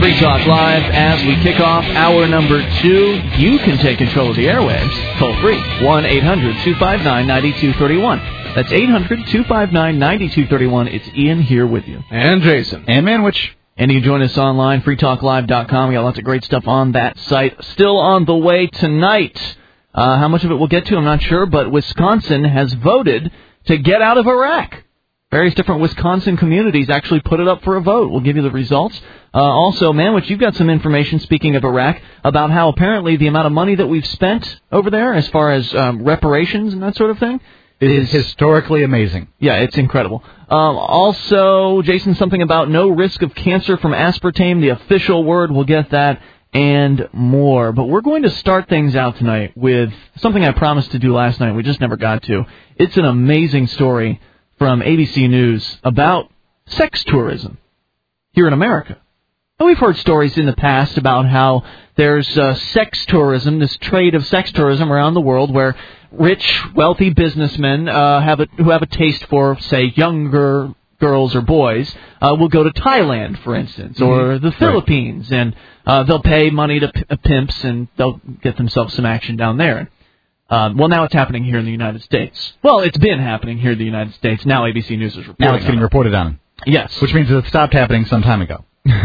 Free Talk Live as we kick off hour number 2. You can take control of the airwaves. Toll free. 1-800-259-9231. That's 800-259-9231. It's Ian here with you. And Jason. And Manwich. And you can join us online, freetalklive.com. We got lots of great stuff on that site. Still on the way tonight. How much of it we'll get to, I'm not sure, but Wisconsin has voted to get out of Iraq. Various different Wisconsin communities actually put it up for a vote. We'll give you the results. Also, Manwich, you've got some information, speaking of Iraq, about how apparently the amount of money that we've spent over there as far as reparations and that sort of thing is historically amazing. Yeah, it's incredible. Also, Jason, something about no risk of cancer from aspartame, the official word. We'll get that and more. But we're going to start things out tonight with something I promised to do last night. We just never got to. It's an amazing story from ABC News about sex tourism here in America. Now, we've heard stories in the past about how there's sex tourism, this trade of sex tourism around the world where rich, wealthy businessmen who have a taste for, say, younger girls or boys will go to Thailand, for instance, or the Philippines, and they'll pay money to pimps and they'll get themselves some action down there. Well, now it's happening here in the United States. Well, it's been happening here in the United States. Now ABC News is reporting. Now it's getting reported on. Yes. Which means it stopped happening some time ago.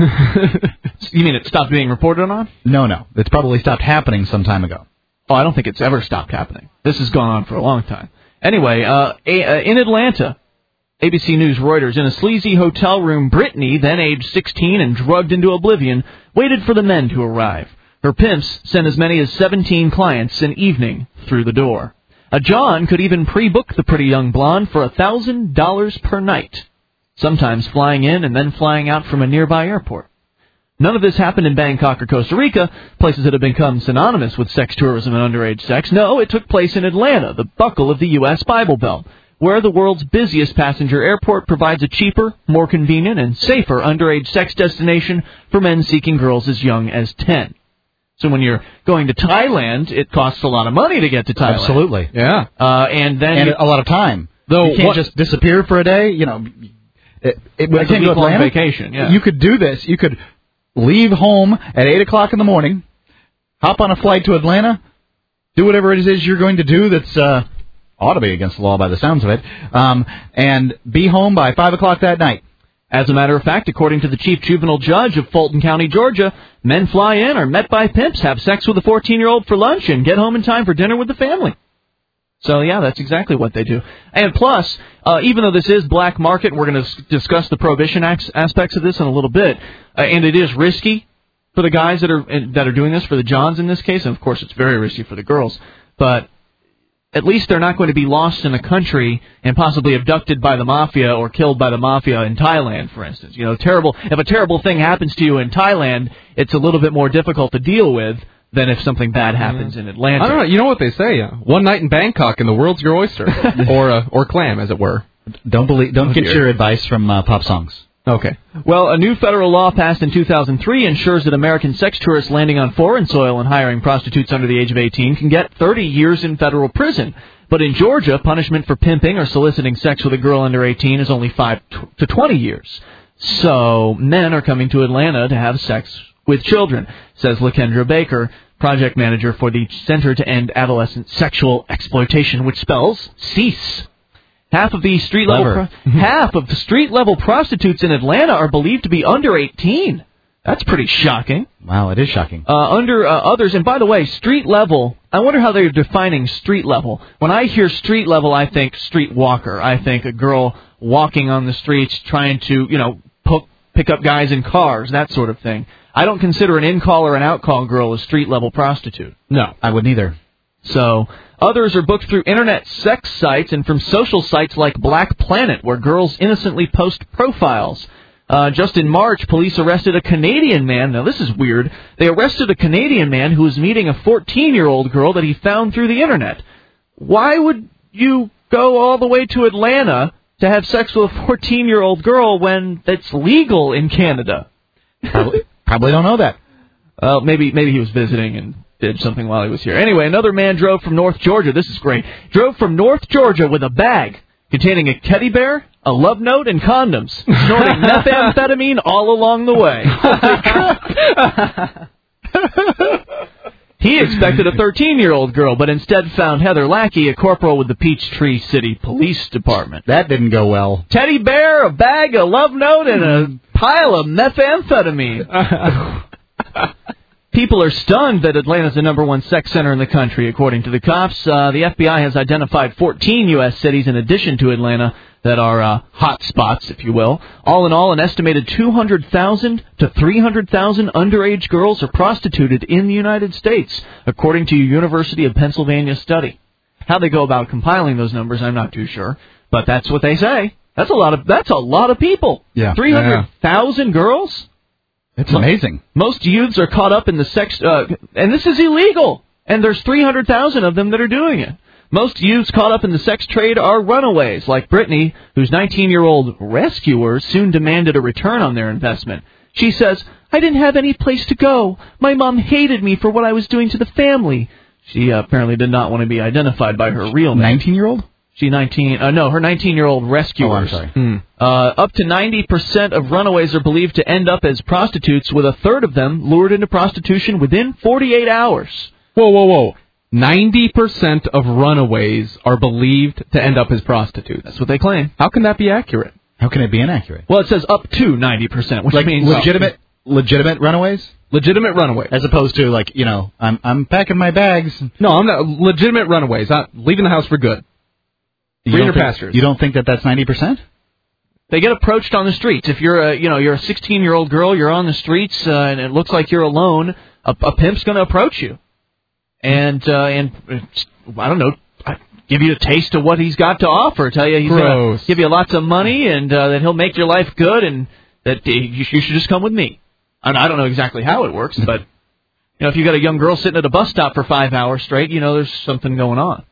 You mean it stopped being reported on? No. It's probably stopped happening some time ago. Oh, I don't think it's ever stopped happening. This has gone on for a long time. Anyway, in Atlanta, ABC News Reuters, in a sleazy hotel room, Brittany, then aged 16 and drugged into oblivion, waited for the men to arrive. Her pimps sent as many as 17 clients an evening through the door. John could even pre-book the pretty young blonde for $1,000 per night, sometimes flying in and then flying out from a nearby airport. None of this happened in Bangkok or Costa Rica, places that have become synonymous with sex tourism and underage sex. No, it took place in Atlanta, the buckle of the U.S. Bible Belt, where the world's busiest passenger airport provides a cheaper, more convenient, and safer underage sex destination for men seeking girls as young as 10. So when you're going to Thailand, it costs a lot of money to get to Thailand. Absolutely. Yeah. And a lot of time. Though you can't just disappear for a day. You know, I can't go to Atlanta. Vacation. Yeah. You could do this. You could leave home at 8 o'clock in the morning, hop on a flight to Atlanta, do whatever it is you're going to do that's ought to be against the law by the sounds of it, and be home by 5 o'clock that night. As a matter of fact, according to the chief juvenile judge of Fulton County, Georgia, men fly in, are met by pimps, have sex with a 14-year-old for lunch, and get home in time for dinner with the family. So, yeah, that's exactly what they do. And plus, even though this is black market, and we're going to discuss the prohibition aspects of this in a little bit, and it is risky for the guys that are doing this, for the Johns in this case, and of course it's very risky for the girls, but at least they're not going to be lost in a country and possibly abducted by the mafia or killed by the mafia in Thailand, for instance. You know, if a terrible thing happens to you in Thailand, it's a little bit more difficult to deal with than if something bad happens in Atlanta. I don't know. You know what they say? One night in Bangkok and the world's your oyster, or clam, as it were. Don't get your advice from pop songs. Okay. Well, a new federal law passed in 2003 ensures that American sex tourists landing on foreign soil and hiring prostitutes under the age of 18 can get 30 years in federal prison. But in Georgia, punishment for pimping or soliciting sex with a girl under 18 is only 5 to 20 years. So men are coming to Atlanta to have sex with children, says LaKendra Baker, project manager for the Center to End Adolescent Sexual Exploitation, which spells CEASE. Half of the street level prostitutes in Atlanta are believed to be under 18. That's pretty shocking. Wow, it is shocking. Others, and by the way, street level, I wonder how they're defining street level. When I hear street level, I think street walker. I think a girl walking on the streets trying to, pick up guys in cars, that sort of thing. I don't consider an in-call or an out-call girl a street-level prostitute. No, I wouldn't either. So, others are booked through internet sex sites and from social sites like Black Planet, where girls innocently post profiles. Just in March, police arrested a Canadian man. Now, this is weird. They arrested a Canadian man who was meeting a 14-year-old girl that he found through the internet. Why would you go all the way to Atlanta to have sex with a 14-year-old girl when it's legal in Canada? Probably don't know that. Maybe he was visiting and did something while he was here. Anyway, another man drove from North Georgia. This is great. Drove from North Georgia with a bag containing a teddy bear, a love note, and condoms, snorting methamphetamine all along the way. He expected a 13-year-old girl, but instead found Heather Lackey, a corporal with the Peachtree City Police Department. That didn't go well. Teddy bear, a bag, a love note, and a pile of methamphetamine. People are stunned that Atlanta's the number one sex center in the country, according to the cops. The FBI has identified 14 U.S. cities in addition to Atlanta that are hot spots, if you will. All in all, an estimated 200,000 to 300,000 underage girls are prostituted in the United States, according to a University of Pennsylvania study. How they go about compiling those numbers, I'm not too sure, but that's what they say. That's a lot of people. Yeah. 300,000 girls? It's amazing. Most youths are caught up in the sex, and this is illegal, and there's 300,000 of them that are doing it. Most youths caught up in the sex trade are runaways, like Brittany, whose 19-year-old rescuers soon demanded a return on their investment. She says, "I didn't have any place to go. My mom hated me for what I was doing to the family." She apparently did not want to be identified by her real name. 19-year-old? Her 19-year-old rescuers. Oh, I'm sorry. Up to 90% of runaways are believed to end up as prostitutes, with a third of them lured into prostitution within 48 hours. Whoa. 90% of runaways are believed to end up as prostitutes. That's what they claim. How can that be accurate? How can it be inaccurate? Well, it says up to 90%, which means legitimate runaways? Legitimate runaways. As opposed to, like, I'm packing my bags. No, I'm not. Legitimate runaways. Not leaving the house for good. Greener pastures. You don't think that that's 90%? They get approached on the streets. If you're a 16-year-old girl, you're on the streets, and it looks like you're alone, a pimp's going to approach you. And I don't know, give you a taste of what he's got to offer. Tell you he's going to give you lots of money, and that he'll make your life good, and that you should just come with me. And I don't know exactly how it works, but if you got a young girl sitting at a bus stop for 5 hours straight, there's something going on.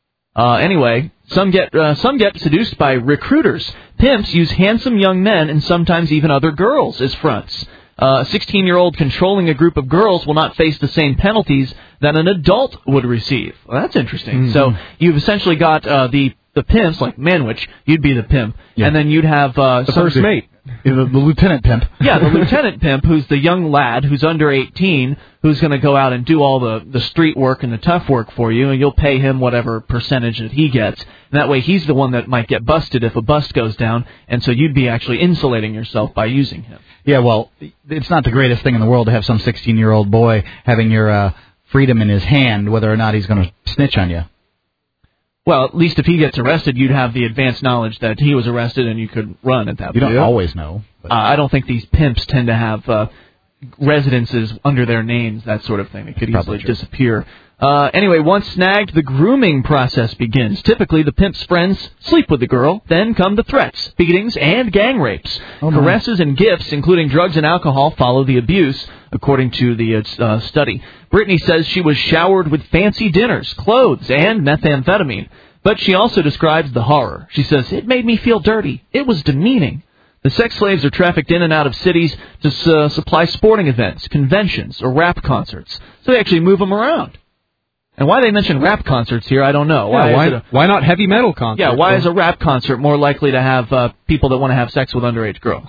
Anyway, some get seduced by recruiters. Pimps use handsome young men and sometimes even other girls as fronts. A 16-year-old controlling a group of girls will not face the same penalties that an adult would receive. Well, that's interesting. Mm-hmm. So you've essentially got the pimps, like Manwich, you'd be the pimp, and then you'd have the first mate. The lieutenant pimp. Yeah, the lieutenant pimp, who's the young lad who's under 18, who's going to go out and do all the street work and the tough work for you, and you'll pay him whatever percentage that he gets. And that way he's the one that might get busted if a bust goes down, and so you'd be actually insulating yourself by using him. Yeah, well, it's not the greatest thing in the world to have some 16-year-old boy having your freedom in his hand, whether or not he's going to snitch on you. Well, at least if he gets arrested, you'd have the advanced knowledge that he was arrested and you could run at that point. You don't always know. I don't think these pimps tend to have residences under their names, that sort of thing. It could easily disappear. Anyway, once snagged, the grooming process begins. Typically, the pimp's friends sleep with the girl, then come the threats, beatings, and gang rapes. Caresses and gifts, including drugs and alcohol, follow the abuse, according to the study. Brittany says she was showered with fancy dinners, clothes, and methamphetamine. But she also describes the horror. She says, "It made me feel dirty. It was demeaning." The sex slaves are trafficked in and out of cities to supply sporting events, conventions, or rap concerts. So they actually move them around. And why they mention rap concerts here, I don't know. Why not heavy metal concerts? Yeah, why is a rap concert more likely to have people that want to have sex with underage girls?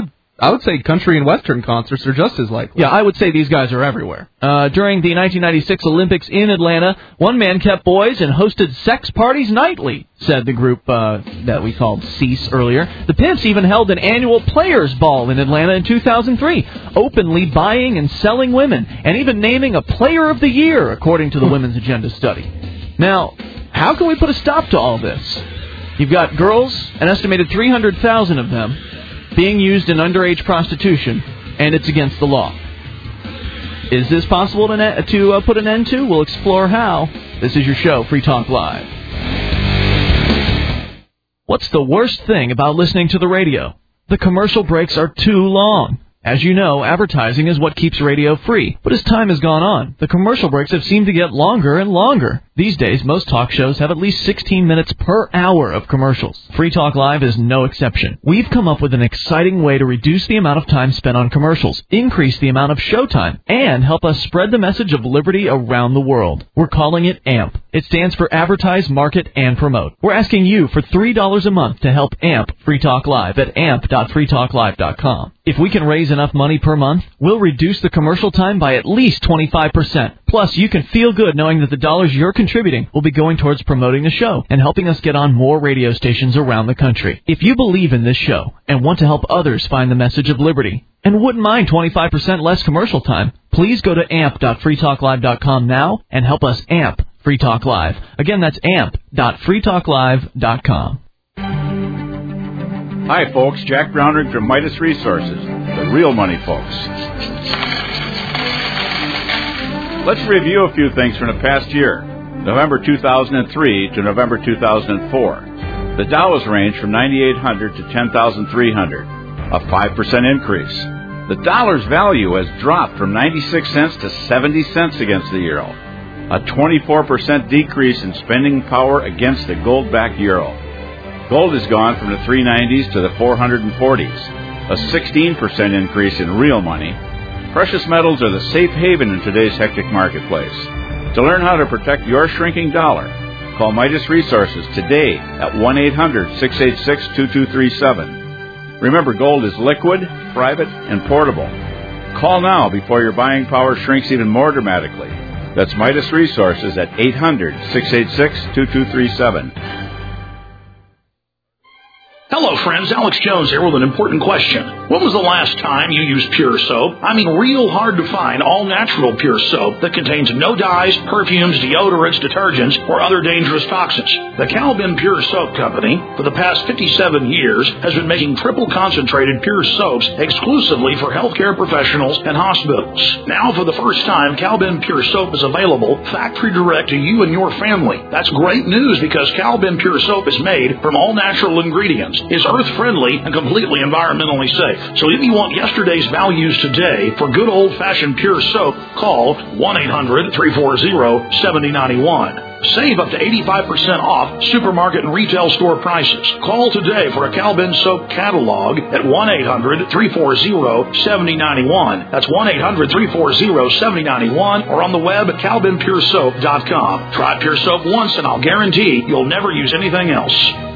I would say country and western concerts are just as likely. Yeah, I would say these guys are everywhere. During the 1996 Olympics in Atlanta, one man kept boys and hosted sex parties nightly, said the group that we called CEASE earlier. The Pimps even held an annual players' ball in Atlanta in 2003, openly buying and selling women, and even naming a Player of the Year, according to the Women's Agenda study. Now, how can we put a stop to all this? You've got girls, an estimated 300,000 of them, being used in underage prostitution, and it's against the law. Is this possible to put an end to? We'll explore how. This is your show, Free Talk Live. What's the worst thing about listening to the radio? The commercial breaks are too long. As you know, advertising is what keeps radio free. But as time has gone on, the commercial breaks have seemed to get longer and longer. These days, most talk shows have at least 16 minutes per hour of commercials. Free Talk Live is no exception. We've come up with an exciting way to reduce the amount of time spent on commercials, increase the amount of showtime, and help us spread the message of liberty around the world. We're calling it AMP. It stands for Advertise, Market, and Promote. We're asking you for $3 a month to help AMP Free Talk Live at amp.freetalklive.com. If we can raise enough money per month, we'll reduce the commercial time by at least 25%. Plus, you can feel good knowing that the dollars you're contributing will be going towards promoting the show and helping us get on more radio stations around the country. If you believe in this show and want to help others find the message of liberty and wouldn't mind 25% less commercial time, please go to amp.freetalklive.com now and help us amp Free Talk Live. Again, that's amp.freetalklive.com. Hi, folks. Jack Brownrigg from Midas Resources, the real money folks. Let's review a few things from the past year, November 2003 to November 2004. The Dow has ranged from 9,800 to 10,300, a 5% increase. The dollar's value has dropped from 96 cents to 70 cents against the euro, a 24% decrease in spending power against the gold-backed euro. Gold has gone from the 390s to the 440s, a 16% increase in real money. Precious metals are the safe haven in today's hectic marketplace. To learn how to protect your shrinking dollar, call Midas Resources today at 1-800-686-2237. Remember, gold is liquid, private, and portable. Call now before your buying power shrinks even more dramatically. That's Midas Resources at 800-686-2237. Hello, friends. Alex Jones here with an important question. When was the last time you used Pure Soap? I mean, real hard to find all-natural Pure Soap that contains no dyes, perfumes, deodorants, detergents, or other dangerous toxins. The Calvin Pure Soap Company, for the past 57 years, has been making triple-concentrated Pure Soaps exclusively for healthcare professionals and hospitals. Now, for the first time, Calvin Pure Soap is available factory direct to you and your family. That's great news because Calvin Pure Soap is made from all-natural ingredients, is earth-friendly, and completely environmentally safe. So if you want yesterday's values today for good old-fashioned Pure Soap, call 1-800-340-7091. Save up to 85% off supermarket and retail store prices. Call today for a Calvin Soap catalog at 1-800-340-7091. That's 1-800-340-7091 or on the web at calvinpuresoap.com. Try Pure Soap once and I'll guarantee you'll never use anything else.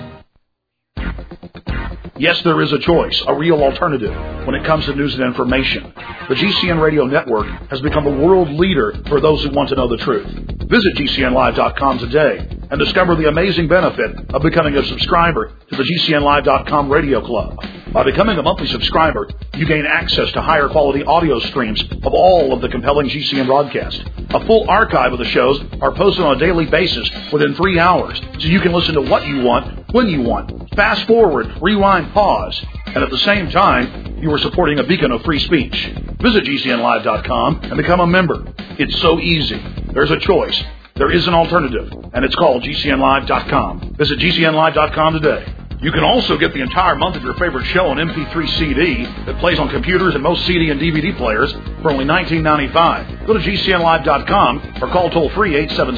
Yes, there is a choice, a real alternative when it comes to news and information. The GCN Radio Network has become the world leader for those who want to know the truth. Visit GCNlive.com today and discover the amazing benefit of becoming a subscriber to the GCNlive.com Radio Club. By becoming a monthly subscriber, you gain access to higher quality audio streams of all of the compelling GCN broadcasts. A full archive of the shows are posted on a daily basis within 3 hours, so you can listen to what you want, when you want. Fast forward, rewind, pause, and at the same time, you are supporting a beacon of free speech. Visit GCNlive.com and become a member. It's so easy. There's a choice. There is an alternative, and it's called GCNlive.com. Visit GCNlive.com today. You can also get the entire month of your favorite show on MP3 CD that plays on computers and most CD and DVD players for only $19.95. Go to GCNlive.com or call toll-free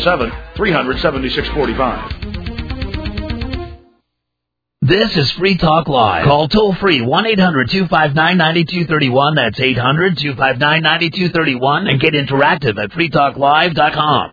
877-300-7645. This is Free Talk Live. Call toll-free 1-800-259-9231. That's 800-259-9231. And get interactive at freetalklive.com.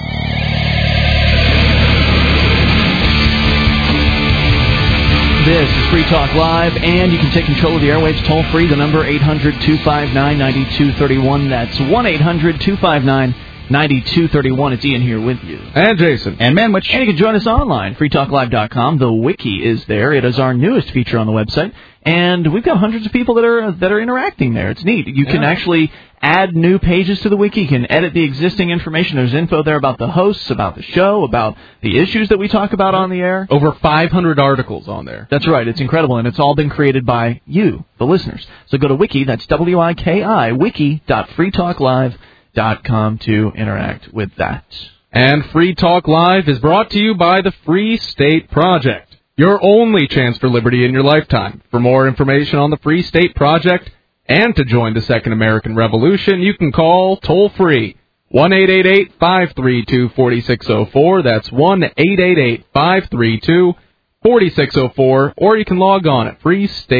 This is Free Talk Live, and you can take control of the airwaves toll-free. The number 800-259-9231. That's 1-800-259-9231. It's Ian here with you. And Jason. And Manwich. And you can join us online, freetalklive.com. The wiki is there. It is our newest feature on the website. And we've got hundreds of people that are interacting there. It's neat. You can actually add new pages to the wiki. You can edit the existing information. There's info there about the hosts, about the show, about the issues that we talk about on the air. Over 500 articles on there. That's right. It's incredible, and it's all been created by you, the listeners. So go to wiki, that's W-I-K-I, wiki.freetalklive.com to interact with that. And Free Talk Live is brought to you by the Free State Project, your only chance for liberty in your lifetime. For more information on the Free State Project and to join the Second American Revolution, you can call toll-free 1-888-532-4604. That's 1-888-532-4604. Or you can log on at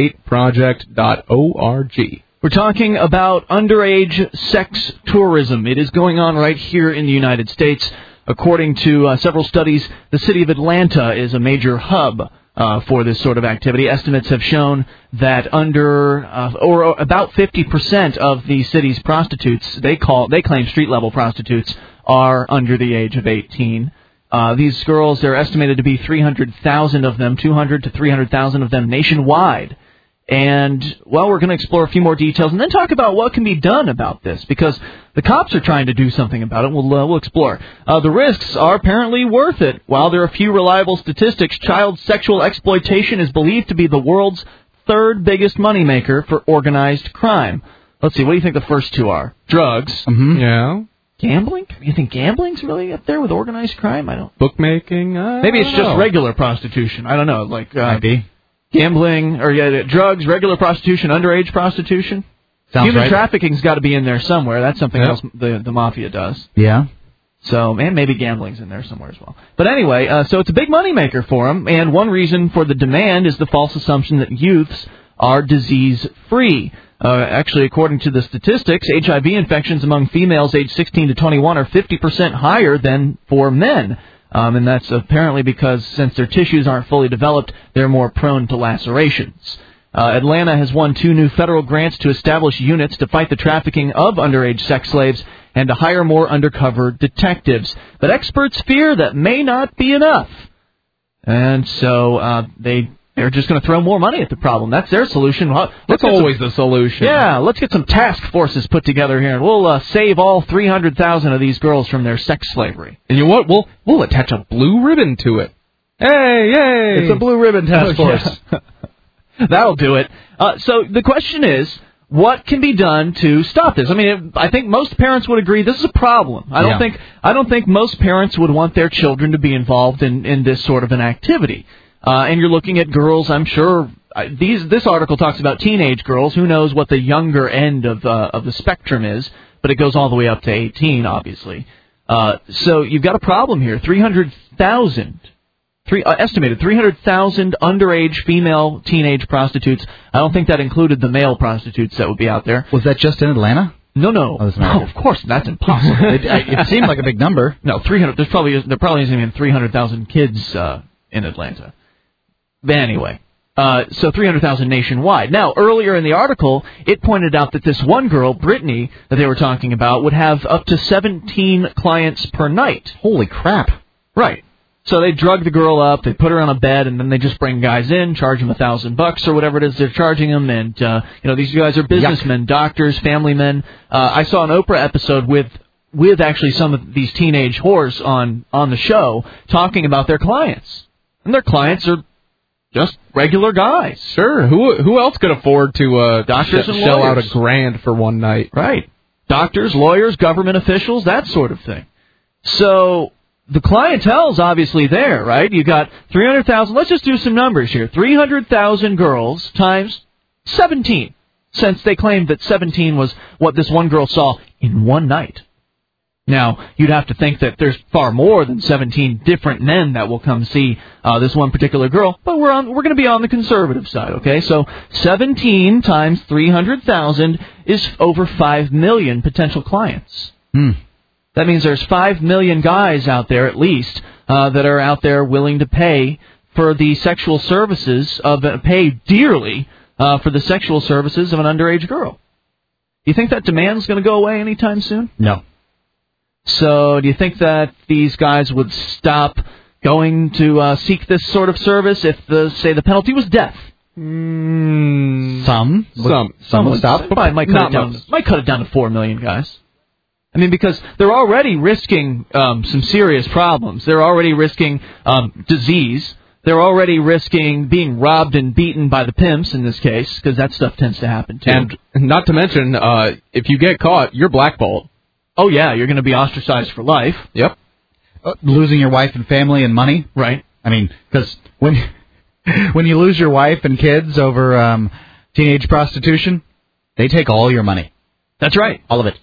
freestateproject.org. We're talking about underage sex tourism. It is going on right here in the United States. According to several studies, the city of Atlanta is a major hub for this sort of activity. Estimates have shown that about 50% of the city's prostitutes, they claim street-level prostitutes, are under the age of 18. These girls, they're estimated to be 300,000 of them, 200 to 300,000 of them nationwide. And, well, we're going to explore a few more details and then talk about what can be done about this, because the cops are trying to do something about it. We'll explore. The risks are apparently worth it. While there are few reliable statistics, child sexual exploitation is believed to be the world's third biggest moneymaker for organized crime. Let's see, what do you think the first two are? Drugs. Mm-hmm. Yeah. Gambling? You think gambling's really up there with organized crime? I don't. Bookmaking? Maybe it's just regular prostitution. I don't know. Like, might be. Gambling, or drugs, regular prostitution, underage prostitution. Sounds Human right. trafficking's got to be in there somewhere. That's something else the mafia does. Yeah. So, and maybe gambling's in there somewhere as well. But anyway, so it's a big moneymaker for them, and one reason for the demand is the false assumption that youths are disease-free. Actually, according to the statistics, HIV infections among females aged 16 to 21 are 50% higher than for men. And that's apparently because since their tissues aren't fully developed, they're more prone to lacerations. Atlanta has won 2 new federal grants to establish units to fight the trafficking of underage sex slaves and to hire more undercover detectives. But experts fear that may not be enough. And so they're just going to throw more money at the problem. That's their solution. That's always the solution. Yeah, let's get some task forces put together here, and we'll save all 300,000 of these girls from their sex slavery. And you know what? We'll attach a blue ribbon to it. Hey, yay! It's a blue ribbon task force. Yeah. That'll do it. So the question is, what can be done to stop this? I mean, I think most parents would agree this is a problem. I don't think most parents would want their children to be involved in this sort of an activity. And you're looking at girls, I'm sure. This article talks about teenage girls. Who knows what the younger end of the spectrum is? But it goes all the way up to 18, obviously. So you've got a problem here. 300,000, estimated 300,000 underage female teenage prostitutes. I don't think that included the male prostitutes that would be out there. Was that just in Atlanta? No. No, of course, that's impossible. It seemed like a big number. No, 300. There probably isn't even 300,000 kids in Atlanta. But anyway, so 300,000 nationwide. Now, earlier in the article, it pointed out that this one girl, Brittany, that they were talking about, would have up to 17 clients per night. Holy crap. Right. So they drug the girl up, they put her on a bed, and then they just bring guys in, charge them $1,000 or whatever it is they're charging them. And, these guys are businessmen, doctors, family men. I saw an Oprah episode with actually some of these teenage whores on the show talking about their clients. And their clients are just regular guys. Sure. Who else could afford to doctors and shell out $1,000 for one night? Right. Doctors, lawyers, government officials, that sort of thing. So the clientele's obviously there, right? You got 300,000. Let's just do some numbers here. 300,000 girls times 17, since they claimed that 17 was what this one girl saw in one night. Now, you'd have to think that there's far more than 17 different men that will come see this one particular girl, but we're going to be on the conservative side, okay? So 17 times 300,000 is over 5 million potential clients. That means there's 5 million guys out there, at least, that are out there willing to pay for the sexual services pay dearly for the sexual services of an underage girl. You think that demand's going to go away anytime soon? No. So do you think that these guys would stop going to seek this sort of service if, the penalty was death? Some would stop. Might cut it down to 4 million guys. I mean, because they're already risking some serious problems. They're already risking disease. They're already risking being robbed and beaten by the pimps in this case, because that stuff tends to happen too. And not to mention, if you get caught, you're blackballed. Oh, yeah, you're going to be ostracized for life. Yep. Losing your wife and family and money. Right. I mean, because when you lose your wife and kids over teenage prostitution, they take all your money. That's right. All of it.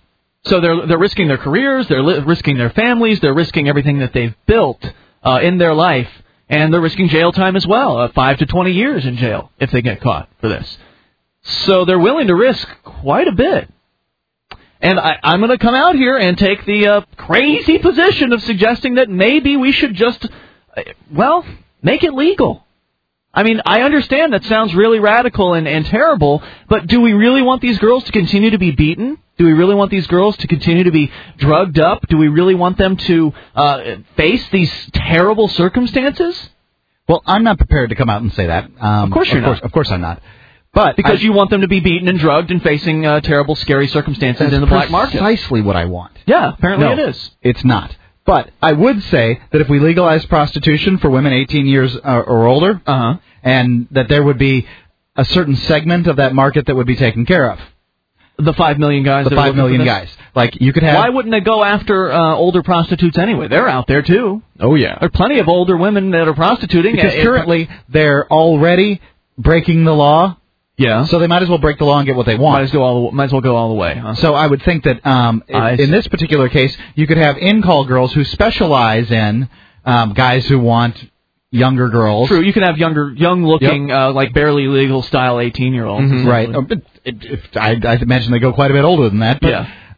So they're risking their careers, they're risking their families, they're risking everything that they've built in their life, and they're risking jail time as well, 5 to 20 years in jail if they get caught for this. So they're willing to risk quite a bit. And I'm going to come out here and take the crazy position of suggesting that maybe we should just, make it legal. I mean, I understand that sounds really radical and terrible, but do we really want these girls to continue to be beaten? Do we really want these girls to continue to be drugged up? Do we really want them to face these terrible circumstances? Well, I'm not prepared to come out and say that. Of course you're not. Of course I'm not. But because you want them to be beaten and drugged and facing terrible, scary circumstances in the black market. That's precisely what I want. Yeah, apparently it is. It's not. But I would say that if we legalize prostitution for women 18 years or older, and that there would be a certain segment of that market that would be taken care of. The 5 million guys. The 5 million guys. Like you could have. Why wouldn't they go after older prostitutes anyway? They're out there too. Oh yeah. There are plenty of older women that are prostituting. Because currently they're already breaking the law. Yeah. So they might as well break the law and get what they want. Might as well go all the way. Huh? So I would think that in this particular case, you could have in-call girls who specialize in guys who want younger girls. True. You can have young-looking, like barely legal style 18-year-olds. Mm-hmm. Right. I imagine they go quite a bit older than that. But,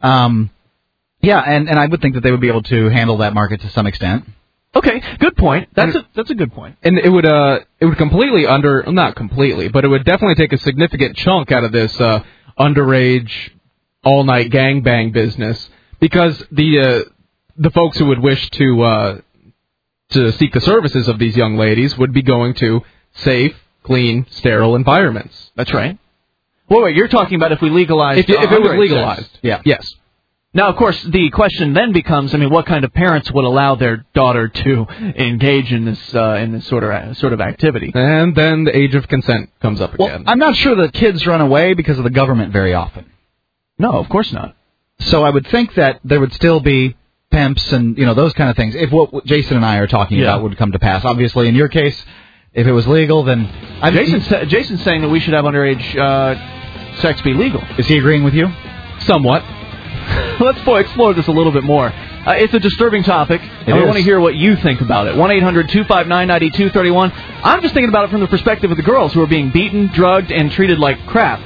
and I would think that they would be able to handle that market to some extent. Okay, good point. That's a good point. And it would completely not completely, but it would definitely take a significant chunk out of this underage all-night gangbang business, because the folks who would wish to seek the services of these young ladies would be going to safe, clean, sterile environments. That's right. Wait, you're talking about if we legalized if it was legalized. Sex. Yeah. Yes. Now, of course, the question then becomes, what kind of parents would allow their daughter to engage in this sort of activity? And then the age of consent comes up again. Well, I'm not sure that kids run away because of the government very often. No, of course not. So I would think that there would still be pimps and, those kind of things, if what Jason and I are talking about would come to pass. Obviously, in your case, if it was legal, then... Jason's saying that we should have underage sex be legal. Is he agreeing with you? Somewhat. Let's explore this a little bit more. It's a disturbing topic, and we want to hear what you think about it. 1-800-259-9231. I'm just thinking about it from the perspective of the girls who are being beaten, drugged, and treated like crap.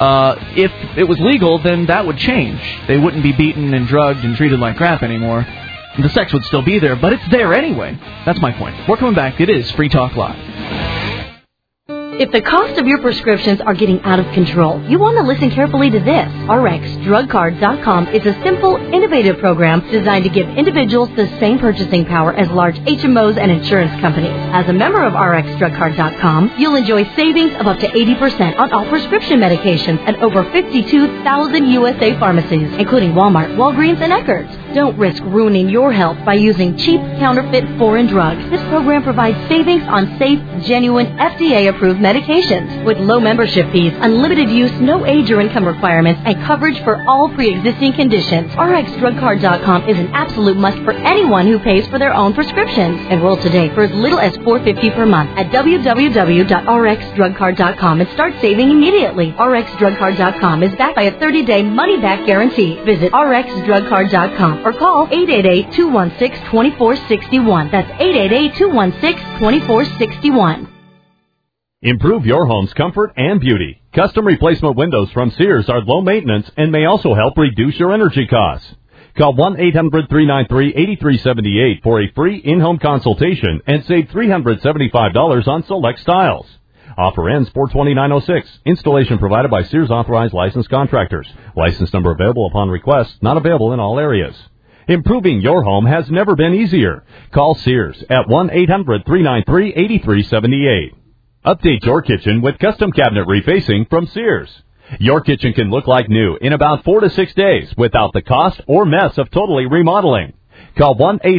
If it was legal, then that would change. They wouldn't be beaten and drugged and treated like crap anymore. The sex would still be there, but it's there anyway. That's my point. We're coming back. It is Free Talk Live. If the cost of your prescriptions are getting out of control, you want to listen carefully to this. RxDrugCard.com is a simple, innovative program designed to give individuals the same purchasing power as large HMOs and insurance companies. As a member of RxDrugCard.com, you'll enjoy savings of up to 80% on all prescription medications at over 52,000 USA pharmacies, including Walmart, Walgreens, and Eckerd's. Don't risk ruining your health by using cheap, counterfeit foreign drugs. This program provides savings on safe, genuine, FDA-approved medications with low membership fees, unlimited use, no age or income requirements, and coverage for all pre-existing conditions. RxDrugCard.com is an absolute must for anyone who pays for their own prescriptions. Enroll today for as little as $4.50 per month at www.rxdrugcard.com and start saving immediately. RxDrugCard.com is backed by a 30-day money-back guarantee. Visit RxDrugCard.com or call 888-216-2461. That's 888-216-2461. Improve your home's comfort and beauty. Custom replacement windows from Sears are low maintenance and may also help reduce your energy costs. Call 1-800-393-8378 for a free in-home consultation and save $375 on select styles. Offer ends 4/29/06. Installation provided by Sears authorized licensed contractors. License number available upon request. Not available in all areas. Improving your home has never been easier. Call Sears at 1-800-393-8378. Update your kitchen with custom cabinet refacing from Sears. Your kitchen can look like new in about 4 to 6 days without the cost or mess of totally remodeling. Call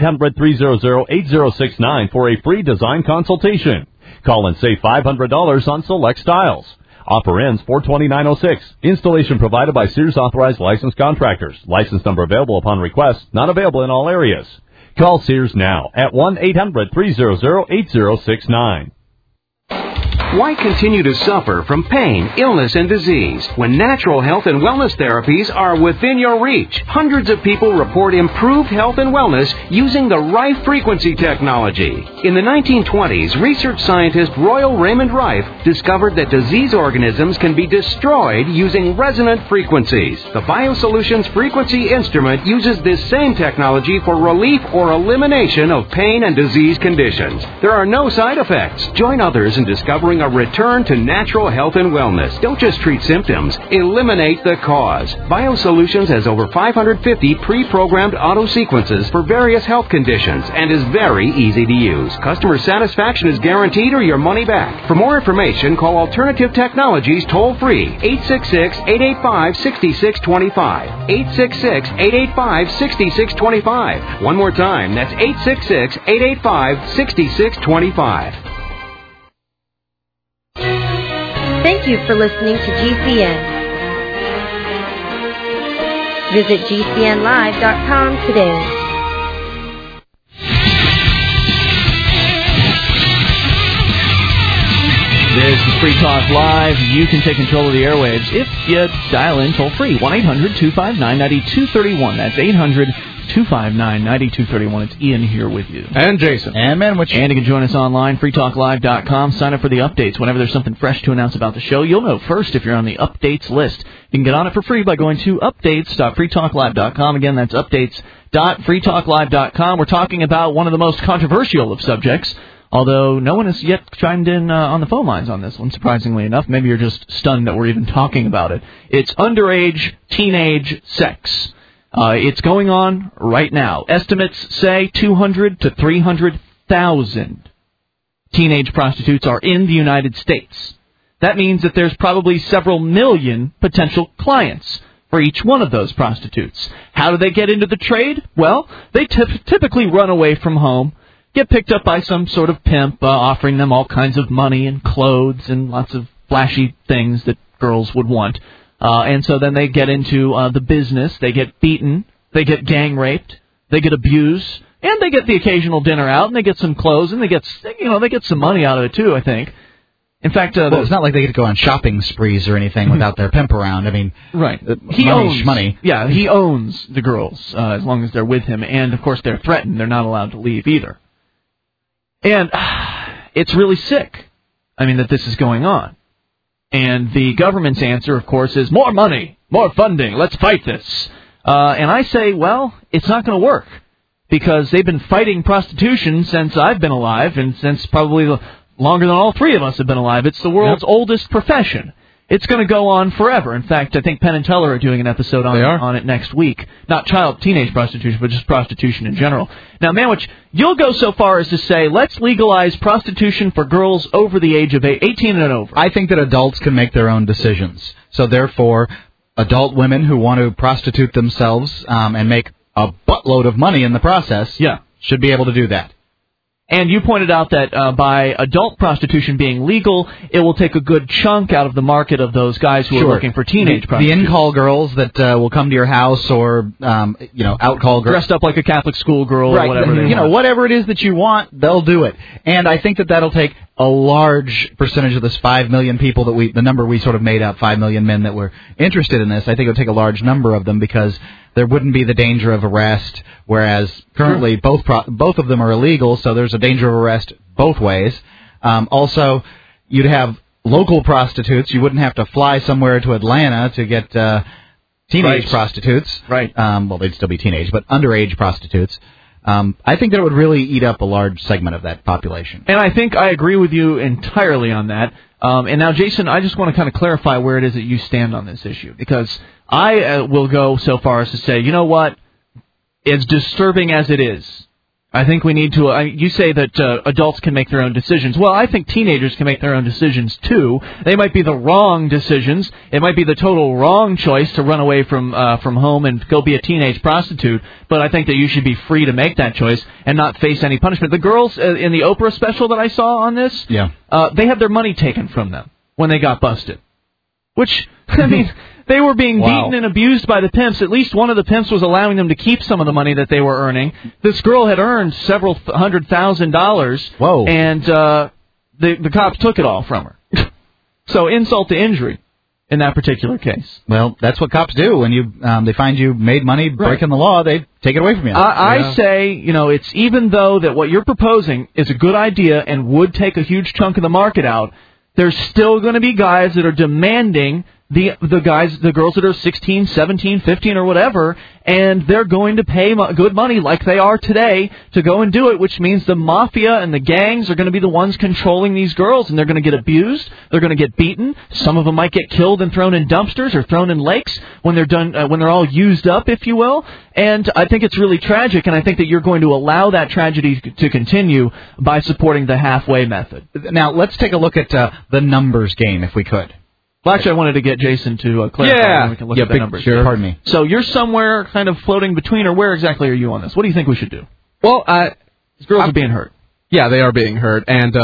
1-800-300-8069 for a free design consultation. Call and save $500 on select styles. Offer ends 4/29/06. Installation provided by Sears authorized licensed contractors. License number available upon request. Not available in all areas. Call Sears now at 1-800-300-8069. Why continue to suffer from pain, illness, and disease when natural health and wellness therapies are within your reach? Hundreds of people report improved health and wellness using the Rife frequency technology. In the 1920s, research scientist Royal Raymond Rife discovered that disease organisms can be destroyed using resonant frequencies. The BioSolutions frequency instrument uses this same technology for relief or elimination of pain and disease conditions. There are no side effects. Join others in discovering a return to natural health and wellness. Don't just treat symptoms. Eliminate the cause. BioSolutions has over 550 pre-programmed auto sequences for various health conditions and is very easy to use. Customer satisfaction is guaranteed or your money back. For more information, call Alternative Technologies toll-free 866-885-6625. 866-885-6625. One more time, that's 866-885-6625. Thank you for listening to GCN. Visit GCNlive.com today. This is Free Talk Live. You can take control of the airwaves if you dial in toll-free. 1-800-259-9231. That's 800-259-9231. It's Ian here with you. And Jason. And Manwich. And you can join us online, freetalklive.com. Sign up for the updates. Whenever there's something fresh to announce about the show, you'll know first if you're on the updates list. You can get on it for free by going to updates.freetalklive.com. Again, that's updates.freetalklive.com. We're talking about one of the most controversial of subjects, although no one has yet chimed in on the phone lines on this one, surprisingly enough. Maybe you're just stunned that we're even talking about it. It's underage teenage sex. It's going on right now. Estimates say 200 to 300,000 teenage prostitutes are in the United States. That means that there's probably several million potential clients for each one of those prostitutes. How do they get into the trade? Well, they typically run away from home, get picked up by some sort of pimp, offering them all kinds of money and clothes and lots of flashy things that girls would want. And so then they get into the business. They get beaten. They get gang raped. They get abused. And they get the occasional dinner out. And they get some clothes. And they get some money out of it, too, I think. In fact, it's not like they get to go on shopping sprees or anything without their pimp around. I mean, right. He owns money. Yeah, he owns the girls as long as they're with him. And, of course, they're threatened. They're not allowed to leave either. And it's really sick, that this is going on. And the government's answer, of course, is more money, more funding, let's fight this. And I say, well, it's not going to work, because they've been fighting prostitution since I've been alive, and since probably longer than all three of us have been alive. It's the world's oldest profession. It's going to go on forever. In fact, I think Penn and Teller are doing an episode on it next week. Not teenage prostitution, but just prostitution in general. Now, Manwich, you'll go so far as to say, let's legalize prostitution for girls over the age of 18 and over. I think that adults can make their own decisions. So, therefore, adult women who want to prostitute themselves and make a buttload of money in the process should be able to do that. And you pointed out that by adult prostitution being legal, it will take a good chunk out of the market of those guys who are looking for teenage prostitutes. The in-call girls that will come to your house, or out-call girls dressed up like a Catholic schoolgirl, right, or whatever they want. Whatever it is that you want, they'll do it. And I think that that'll take a large percentage of this 5 million people the number we sort of made up, 5 million men that were interested in this. I think it'll take a large number of them, because there wouldn't be the danger of arrest, whereas currently both of them are illegal, so there's a danger of arrest both ways. Also, you'd have local prostitutes. You wouldn't have to fly somewhere to Atlanta to get teenage prostitutes. Right. Well, they'd still be teenage, but underage prostitutes. I think that it would really eat up a large segment of that population. And I think I agree with you entirely on that. And now, Jason, I just want to kind of clarify where it is that you stand on this issue, because I will go so far as to say, you know what, as disturbing as it is, I think we need to, you say that adults can make their own decisions. Well, I think teenagers can make their own decisions, too. They might be the wrong decisions. It might be the total wrong choice to run away from home and go be a teenage prostitute. But I think that you should be free to make that choice and not face any punishment. The girls in the Oprah special that I saw on this, they had their money taken from them when they got busted. Which, they were being beaten and abused by the pimps. At least one of the pimps was allowing them to keep some of the money that they were earning. This girl had earned several $100,000. Whoa. And the cops took it all from her. So insult to injury in that particular case. Well, that's what cops do. When they find you made money breaking the law, they take it away from you. I say, it's even though that what you're proposing is a good idea and would take a huge chunk of the market out, there's still going to be guys that are demanding the girls that are 16, 17, 15 or whatever, and they're going to pay good money like they are today to go and do it, which means the mafia and the gangs are going to be the ones controlling these girls, and they're going to get abused, they're going to get beaten, some of them might get killed and thrown in dumpsters or thrown in lakes when they're done, when they're all used up, if you will, and I think it's really tragic, and I think that you're going to allow that tragedy to continue by supporting the halfway method. Now, let's take a look at the numbers game, if we could. Well, actually, I wanted to get Jason to clarify. Yeah, we can look at the numbers. Sure. Pardon me. So you're somewhere kind of floating between, or where exactly are you on this? What do you think we should do? Well, these girls are being hurt. Yeah, they are being hurt, and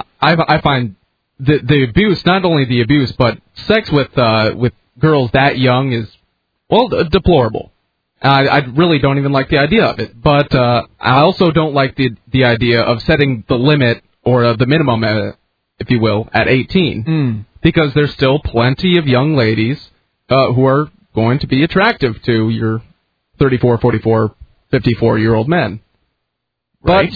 I find the abuse, not only the abuse, but sex with girls that young is, well, deplorable. I really don't even like the idea of it, but I also don't like the idea of setting the limit or the minimum, if you will, at 18. Because there's still plenty of young ladies who are going to be attractive to your 34, 44, 54-year-old men. Right.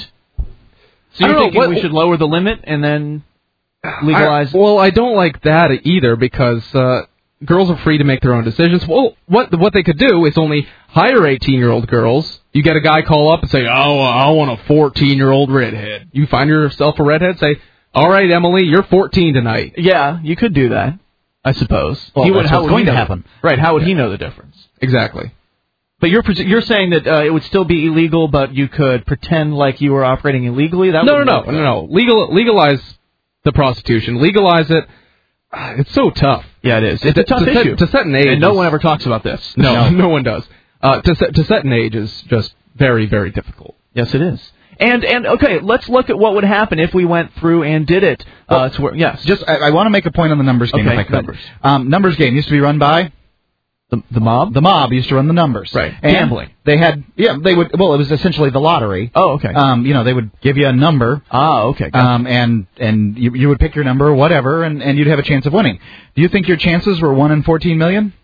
So you're thinking we should lower the limit and then legalize? Well, I don't like that either because girls are free to make their own decisions. Well, what they could do is only hire 18-year-old girls. You get a guy call up and say, oh, I want a 14-year-old redhead. You find yourself a redhead, say, all right, Emily, you're 14 tonight. Yeah, you could do that, I suppose. Well, that's what's going to happen. Right, how would he know the difference? Exactly. But you're saying that it would still be illegal, but you could pretend like you were operating illegally? No. Legalize the prostitution. Legalize it. It's so tough. Yeah, it is. It's a tough issue. To set an age. And no one ever talks about this. No one does. To set an age is just very, very difficult. Yes, it is. And okay, let's look at what would happen if we went through and did it. Yes. Just I want to make a point on the numbers game, if I could. Numbers game used to be run by the mob. The mob used to run the numbers. Right. And gambling. They had they would. Well, it was essentially the lottery. Oh, okay. They would give you a number. Ah, okay. Gotcha. And you would pick your number or whatever, and you'd have a chance of winning. Do you think your chances were 1 in 14 million?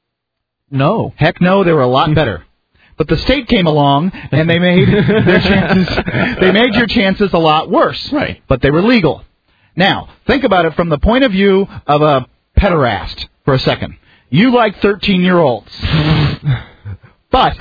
No. Heck no, they were a lot better. But the state came along and they made their chances. They made your chances a lot worse. Right. But they were legal. Now, think about it from the point of view of a pederast for a second. You like 13-year-olds. But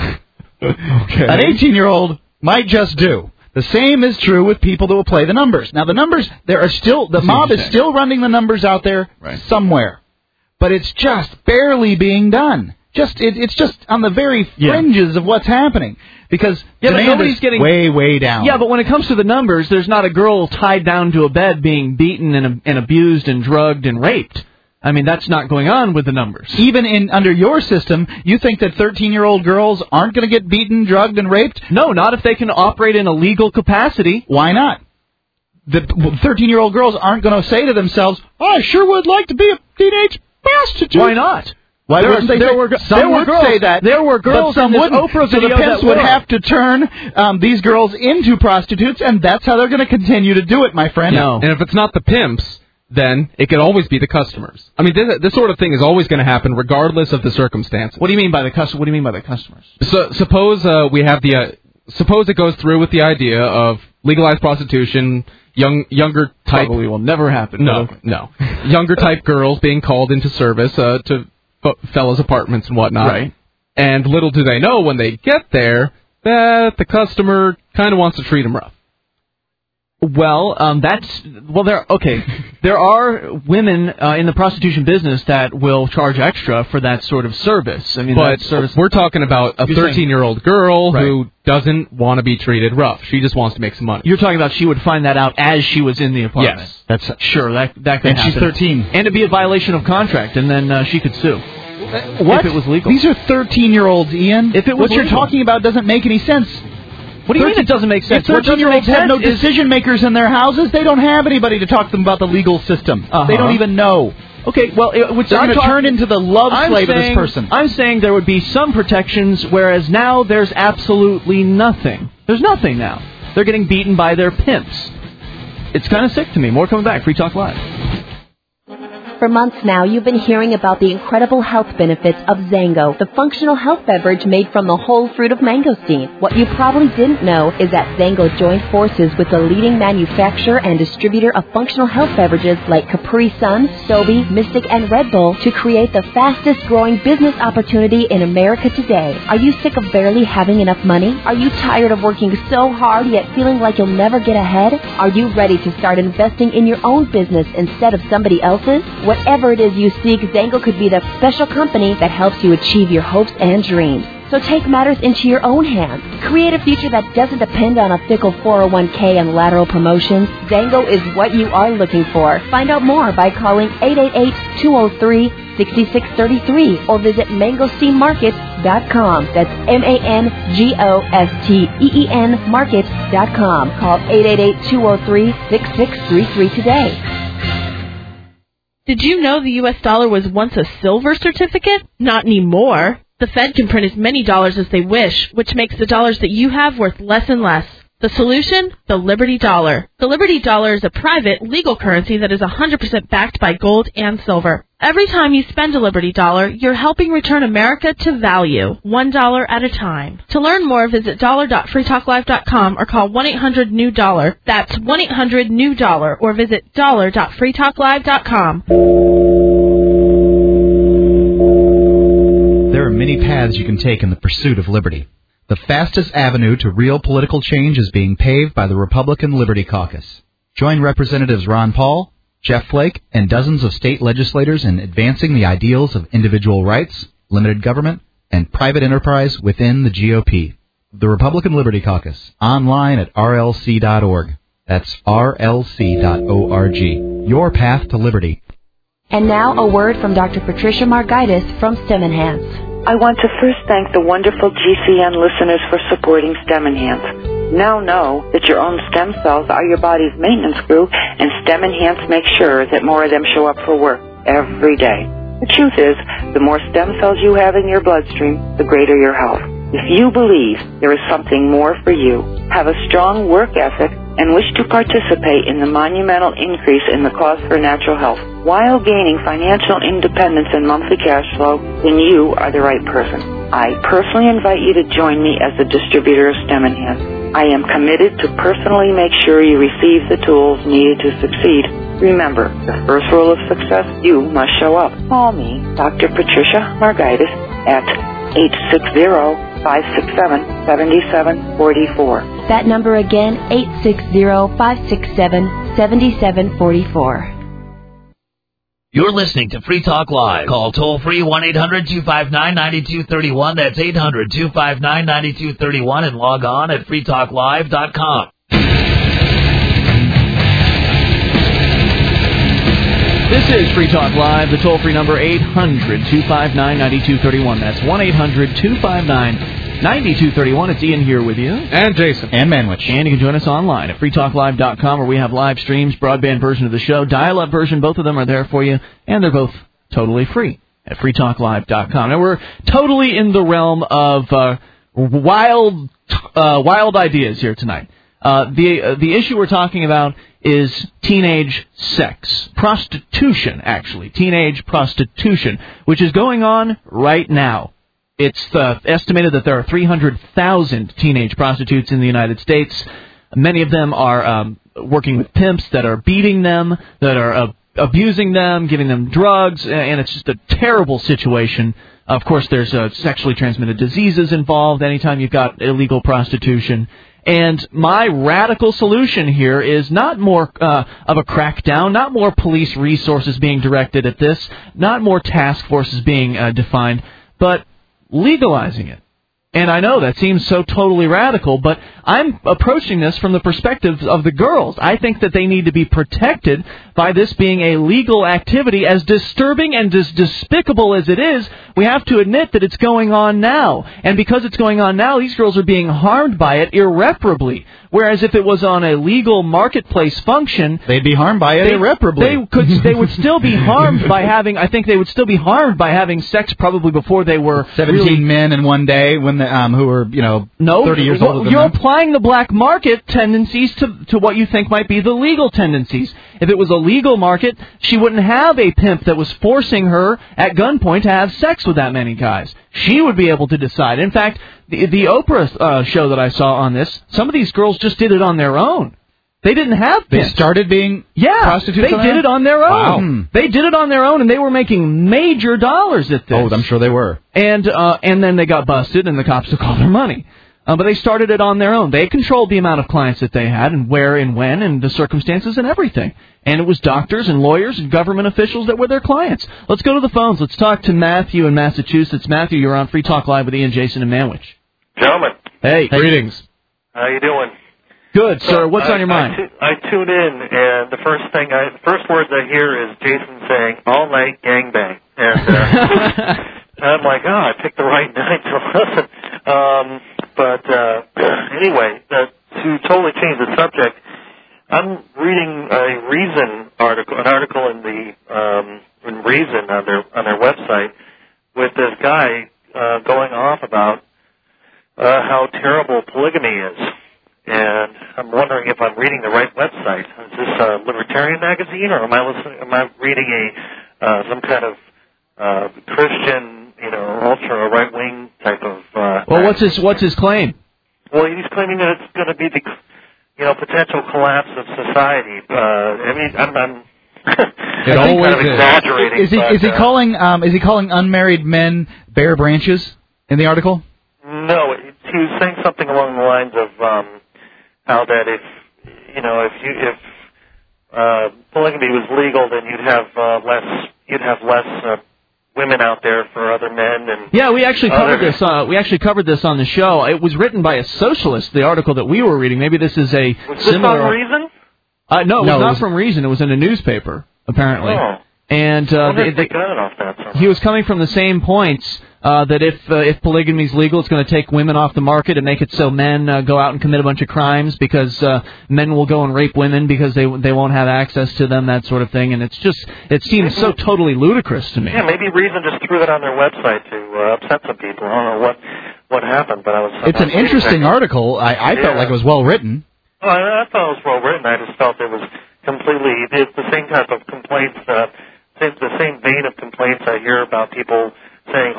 an 18-year-old might just do. The same is true with people that will play the numbers. Now, the numbers, the mob is still running the numbers out there somewhere. But it's just barely being done. It's just on the very fringes of what's happening because demand is getting way down. Yeah, but when it comes to the numbers, there's not a girl tied down to a bed being beaten and abused and drugged and raped. I mean, that's not going on with the numbers. Even under your system, you think that 13-year-old girls aren't going to get beaten, drugged, and raped? No, not if they can operate in a legal capacity. Why not? The 13-year-old girls aren't going to say to themselves, I sure would like to be a teenage prostitute. Why not? Why wouldn't they some would say that. There were girls but some in this wouldn't. Oprah So video the pimps that would have to turn these girls into prostitutes, and that's how they're going to continue to do it, my friend. No. And if it's not the pimps, then it could always be the customers. I mean, this sort of thing is always going to happen regardless of the circumstances. What do you mean by the What do you mean by the customers? So suppose we have suppose it goes through with the idea of legalized prostitution. Younger type probably will never happen. No. Younger type girls being called into service to fellas' apartments and whatnot. Right. And little do they know when they get there that the customer kind of wants to treat them rough. Well, there are women in the prostitution business that will charge extra for that sort of service. I mean, but we're talking about a 13-year-old girl who doesn't want to be treated rough. She just wants to make some money. You're talking about she would find that out as she was in the apartment. Yes, that's sure that could happen. And she's 13, and it'd be a violation of contract, and then she could sue. What? If it was legal? These are 13-year-olds, Ian. If it was what you're talking about doesn't make any sense. What do you mean it doesn't make sense? If 13-year-olds have no decision makers in their houses, they don't have anybody to talk to them about the legal system. They don't even know. Okay, well, they're going to turn into the love slave of this person. I'm saying there would be some protections, whereas now there's absolutely nothing. There's nothing now. They're getting beaten by their pimps. It's kind of sick to me. More coming back. Free Talk Live. For months now, you've been hearing about the incredible health benefits of Zango, the functional health beverage made from the whole fruit of mangosteen. What you probably didn't know is that Zango joined forces with the leading manufacturer and distributor of functional health beverages like Capri Sun, Stoby, Mystic, and Red Bull to create the fastest growing business opportunity in America today. Are you sick of barely having enough money? Are you tired of working so hard yet feeling like you'll never get ahead? Are you ready to start investing in your own business instead of somebody else's? Whatever it is you seek, Zango could be the special company that helps you achieve your hopes and dreams. So take matters into your own hands. Create a future that doesn't depend on a fickle 401k and lateral promotions. Zango is what you are looking for. Find out more by calling 888-203-6633 or visit mangosteenmarket.com. That's MANGOSTEEN market.com. Call 888-203-6633 today. Did you know the U.S. dollar was once a silver certificate? Not anymore. The Fed can print as many dollars as they wish, which makes the dollars that you have worth less and less. The solution? The Liberty Dollar. The Liberty Dollar is a private, legal currency that is 100% backed by gold and silver. Every time you spend a Liberty Dollar, you're helping return America to value, $1 at a time. To learn more, visit dollar.freetalklive.com or call 1-800-NEW-DOLLAR. That's 1-800-NEW-DOLLAR or visit dollar.freetalklive.com. There are many paths you can take in the pursuit of liberty. The fastest avenue to real political change is being paved by the Republican Liberty Caucus. Join Representatives Ron Paul, Jeff Flake, and dozens of state legislators in advancing the ideals of individual rights, limited government, and private enterprise within the GOP. The Republican Liberty Caucus, online at rlc.org. That's rlc.org. Your path to liberty. And now a word from Dr. Patricia Margaitis from STEM Enhance. I want to first thank the wonderful GCN listeners for supporting STEM Enhance. Now know that your own stem cells are your body's maintenance crew, and STEM Enhance makes sure that more of them show up for work every day. The truth is, the more stem cells you have in your bloodstream, the greater your health. If you believe there is something more for you, have a strong work ethic, and wish to participate in the monumental increase in the cost for natural health while gaining financial independence and monthly cash flow, then you are the right person. I personally invite you to join me as the distributor of STEM Enhance. I am committed to personally make sure you receive the tools needed to succeed. Remember, the first rule of success, you must show up. Call me, Dr. Patricia Margaitis, at 860-567-7744. That number again, 860-567-7744. You're listening to Free Talk Live. Call toll-free 1-800-259-9231. That's 800-259-9231 and log on at freetalklive.com. This is Free Talk Live, the toll-free number 800-259-9231. That's 1-800-259-9231. It's Ian here with you. And Jason. And Manwich. And you can join us online at freetalklive.com, where we have live streams, broadband version of the show, dial-up version. Both of them are there for you, and they're both totally free at freetalklive.com. And we're totally in the realm of wild ideas here tonight. The issue we're talking about is teenage sex. Prostitution, actually. Teenage prostitution, which is going on right now. It's estimated that there are 300,000 teenage prostitutes in the United States. Many of them are working with pimps that are beating them, that are abusing them, giving them drugs, and it's just a terrible situation. Of course, there's sexually transmitted diseases involved anytime you've got illegal prostitution. And my radical solution here is not more of a crackdown, not more police resources being directed at this, not more task forces being defined, but legalizing it. And I know that seems so totally radical, but I'm approaching this from the perspective of the girls. I think that they need to be protected by this being a legal activity. As disturbing and as despicable as it is, we have to admit that it's going on now. And because it's going on now, these girls are being harmed by it irreparably. Whereas if it was on a legal marketplace function, they'd be harmed by it irreparably. They would still be harmed by having. I think they would still be harmed by having sex probably before they were 17 men in one day when who were 30 years older than you're them. applying the black market tendencies to what you think might be the legal tendencies. If it was a legal market, she wouldn't have a pimp that was forcing her at gunpoint to have sex with that many guys. She would be able to decide. In fact, the Oprah show that I saw on this, some of these girls just did it on their own. They didn't have pimps. They started being prostitutes? They did it on their own. Wow. They did it on their own, and they were making major dollars at this. Oh, I'm sure they were. And then they got busted, and the cops took all their money. But they started it on their own. They controlled the amount of clients that they had and where and when and the circumstances and everything. And it was doctors and lawyers and government officials that were their clients. Let's go to the phones. Let's talk to Matthew in Massachusetts. Matthew, you're on Free Talk Live with Ian, Jason, and Manwich. Gentlemen. Hey. Greetings. How you doing? Good, sir. What's on your mind? I tune in, and the first words I hear is Jason saying, all night gangbang. And I'm like, I picked the right night to listen. Anyway, to totally change the subject, I'm reading an article in Reason on their website with this guy going off about how terrible polygamy is. And I'm wondering if I'm reading the right website. Is this a libertarian magazine, or am I reading some kind of Christian, ultra right wing type of? Well, what's his claim? Well, he's claiming that it's going to be the potential collapse of society. I'm It always kind of exaggerating. Is he calling unmarried men bare branches in the article? No, he was saying something along the lines of how that if polygamy was legal, then you'd have less women out there for other men. And yeah, we actually covered this. We actually covered this on the show. It was written by a socialist. The article that we were reading. Maybe this is a was similar. This on Reason? No, it was not from Reason. It was in a newspaper, apparently. Oh. And he was coming from the same points that if polygamy is legal, it's going to take women off the market and make it so men go out and commit a bunch of crimes because men will go and rape women because they won't have access to them, that sort of thing. And it seems so totally ludicrous to me. Yeah, maybe Reason just threw that on their website to upset some people. I don't know what happened, but It's an interesting article. I felt like it was well written. Oh, I thought it was well written. I just felt it was it's the same type of complaints. The same vein of complaints I hear about people saying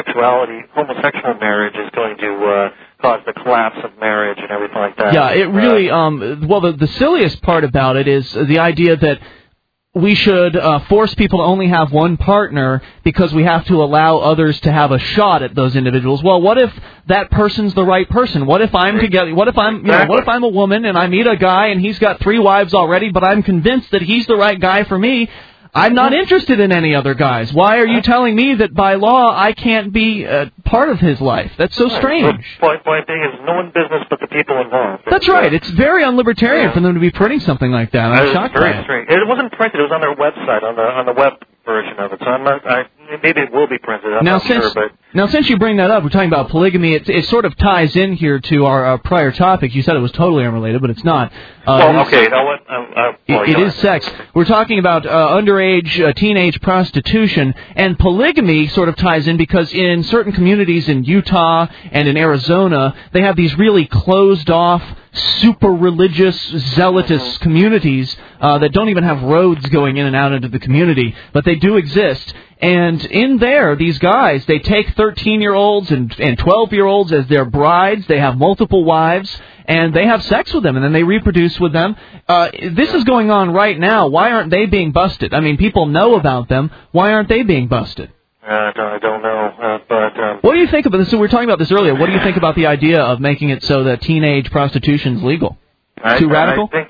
homosexual marriage is going to cause the collapse of marriage and everything like that. Yeah, it really, the silliest part about it is the idea that we should force people to only have one partner because we have to allow others to have a shot at those individuals. Well, what if that person's the right person? What if I'm together? What if I'm a woman and I meet a guy and he's got 3 wives already, but I'm convinced that he's the right guy for me? I'm not interested in any other guys. Why are you telling me that by law I can't be part of his life? That's so strange. Point being is no one's business but the people involved. That's right. It's very unlibertarian for them to be printing something like that. I'm shocked by it. Strange. It wasn't printed. It was on their website, on the web version of it. So maybe it will be printed. I'm not sure, but now, since you bring that up, we're talking about polygamy. It sort of ties in here to our prior topic. You said it was totally unrelated, but it's not. Okay. You know what? It is sex. We're talking about underage, teenage prostitution, and polygamy sort of ties in because in certain communities in Utah and in Arizona, they have these really closed-off, super religious, zealotous communities that don't even have roads going in and out into the community, but they do exist. And in there, these guys, they take 13-year-olds and 12-year-olds as their brides. They have multiple wives, and they have sex with them, and then they reproduce with them. This is going on right now. Why aren't they being busted? I mean, people know about them. Why aren't they being busted? I don't know. But what do you think about this? So we were talking about this earlier. What do you think about the idea of making it so that teenage prostitution is legal? Too radical? I think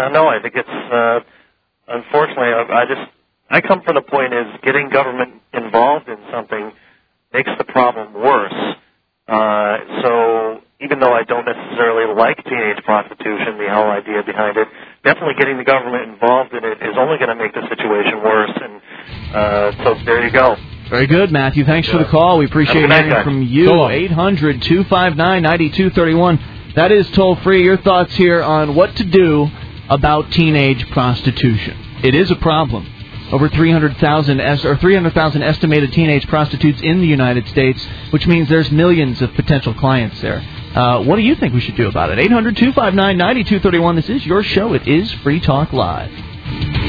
it's unfortunately, I come from the point is getting government involved in something makes the problem worse. So even though I don't necessarily like teenage prostitution, the whole idea behind it, definitely getting the government involved in it is only going to make the situation worse. And so there you go. Very good, Matthew. Thanks for the call. We appreciate hearing from you. 800-259-9231. That is toll-free. Your thoughts here on what to do about teenage prostitution. It is a problem. Over 300,000 estimated teenage prostitutes in the United States, which means there's millions of potential clients there. What do you think we should do about it? 800-259-9231. This is your show. It is Free Talk Live.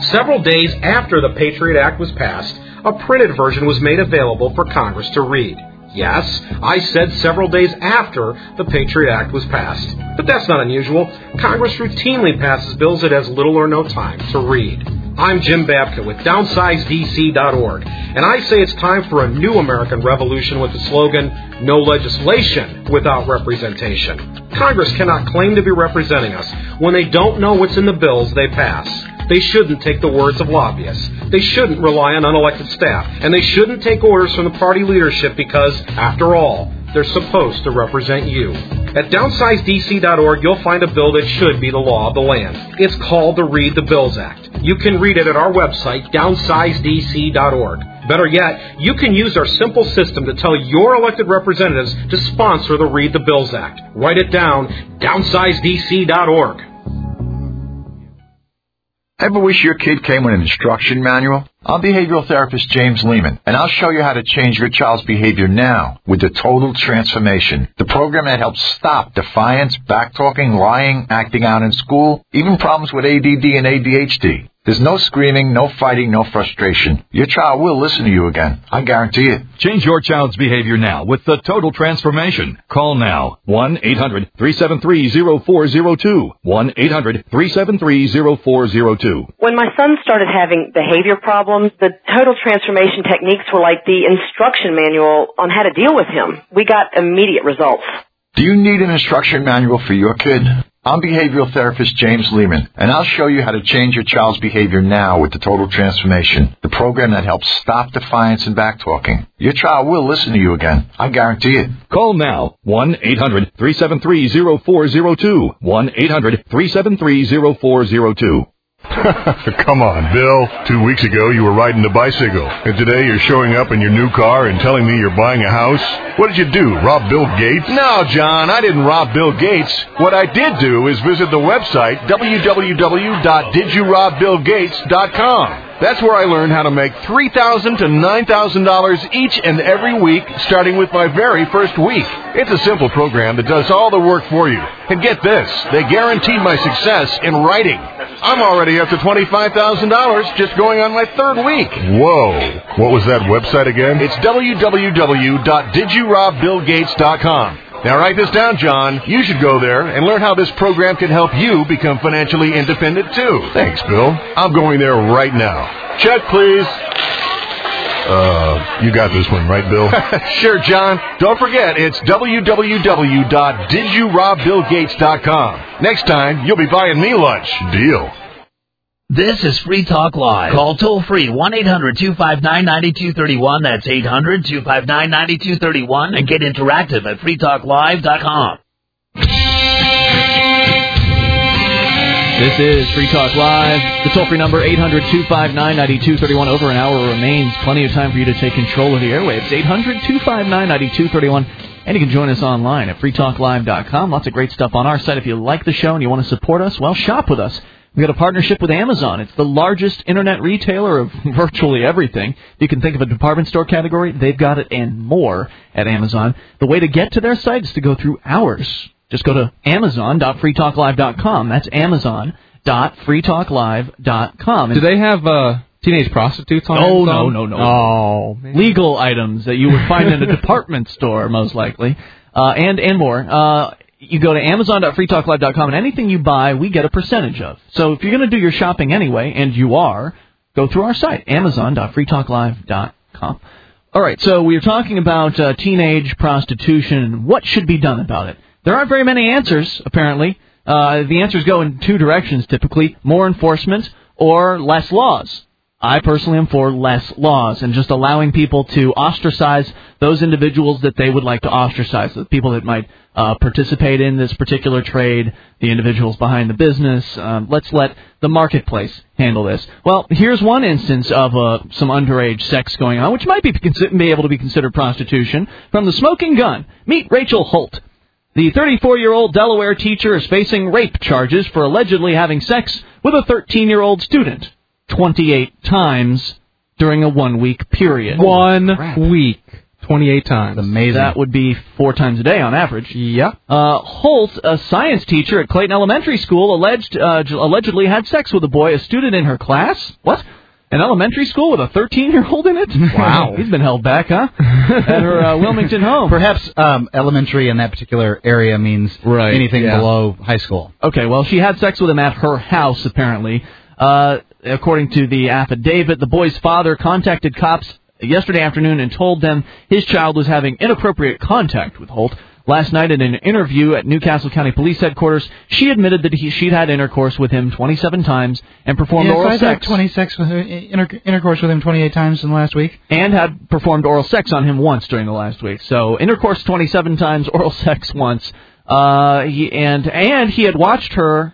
Several days after the Patriot Act was passed, a printed version was made available for Congress to read. Yes, I said several days after the Patriot Act was passed. But that's not unusual. Congress routinely passes bills it has little or no time to read. I'm Jim Babka with DownsizeDC.org, and I say it's time for a new American revolution with the slogan, no legislation without representation. Congress cannot claim to be representing us when they don't know what's in the bills they pass. They shouldn't take the words of lobbyists. They shouldn't rely on unelected staff. And they shouldn't take orders from the party leadership because, after all, they're supposed to represent you. At DownsizeDC.org, you'll find a bill that should be the law of the land. It's called the Read the Bills Act. You can read it at our website, DownsizeDC.org. Better yet, you can use our simple system to tell your elected representatives to sponsor the Read the Bills Act. Write it down, DownsizeDC.org. Ever wish your kid came with an instruction manual? I'm behavioral therapist James Lehman, and I'll show you how to change your child's behavior now with the Total Transformation, the program that helps stop defiance, backtalking, lying, acting out in school, even problems with ADD and ADHD. There's no screaming, no fighting, no frustration. Your child will listen to you again. I guarantee it. Change your child's behavior now with the Total Transformation. Call now. 1-800-373-0402. 1-800-373-0402. When my son started having behavior problems, the Total Transformation techniques were like the instruction manual on how to deal with him. We got immediate results. Do you need an instruction manual for your kid? I'm behavioral therapist James Lehman, and I'll show you how to change your child's behavior now with the Total Transformation, the program that helps stop defiance and backtalking. Your child will listen to you again. I guarantee it. Call now. 1-800-373-0402. 1-800-373-0402. Come on, Bill. 2 weeks ago, you were riding the bicycle. And today, you're showing up in your new car and telling me you're buying a house? What did you do, rob Bill Gates? No, John, I didn't rob Bill Gates. What I did do is visit the website, www.didyourobBillGates.com. That's where I learned how to make $3,000 to $9,000 each and every week, starting with my very first week. It's a simple program that does all the work for you. And get this, they guaranteed my success in writing. I'm already up to $25,000 just going on my third week. Whoa. What was that website again? It's www.didyourobBillGates.com. Now write this down, John. You should go there and learn how this program can help you become financially independent, too. Thanks, Bill. I'm going there right now. Check, please. You got this one, right, Bill? Sure, John. Don't forget, it's www.didyourobBillGates.com. Next time, you'll be buying me lunch. Deal. This is Free Talk Live. Call toll-free 1-800-259-9231. That's 800-259-9231. And get interactive at freetalklive.com. This is Free Talk Live. The toll-free number, 800-259-9231. Over an hour remains. Plenty of time for you to take control of the airwaves. 800-259-9231. And you can join us online at freetalklive.com. Lots of great stuff on our site. If you like the show and you want to support us, well, shop with us. We've got a partnership with Amazon. It's the largest internet retailer of virtually everything. You can think of a department store category. They've got it and more at Amazon. The way to get to their site is to go through ours. Just go to amazon.freetalklive.com. That's amazon.freetalklive.com. Do they have teenage prostitutes on Amazon? No. Oh, man. Legal items that you would find in a department store, most likely, and more. You go to amazon.freetalklive.com, and anything you buy, we get a percentage of. So if you're going to do your shopping anyway, and you are, go through our site, amazon.freetalklive.com. All right, so we were talking about teenage prostitution and what should be done about it. There aren't very many answers, apparently. The answers go in two directions, typically, more enforcement or less laws. I personally am for less laws and just allowing people to ostracize those individuals that they would like to ostracize, the people that might participate in this particular trade, the individuals behind the business. Let's let the marketplace handle this. Well, here's one instance of some underage sex going on, which might be able to be considered prostitution. From the Smoking Gun, meet Rachel Holt. The 34-year-old Delaware teacher is facing rape charges for allegedly having sex with a 13-year-old student 28 times during a 1 week period. 1 week. 28 times. Amazing. That would be 4 times a day on average. Yeah. Holt, a science teacher at Clayton Elementary School, allegedly had sex with a boy, a student in her class. What? An elementary school with a 13-year-old in it? Wow. He's been held back, huh? At her Wilmington home. Perhaps elementary in that particular area means anything below high school. Okay, well, she had sex with him at her house, apparently. According to the affidavit, the boy's father contacted cops yesterday afternoon and told them his child was having inappropriate contact with Holt. Last night in an interview at Newcastle County Police Headquarters, she admitted that she'd had intercourse with him 27 times and performed oral sex. Intercourse with him 28 times in the last week. And had performed oral sex on him once during the last week. So intercourse 27 times, oral sex once. He had watched her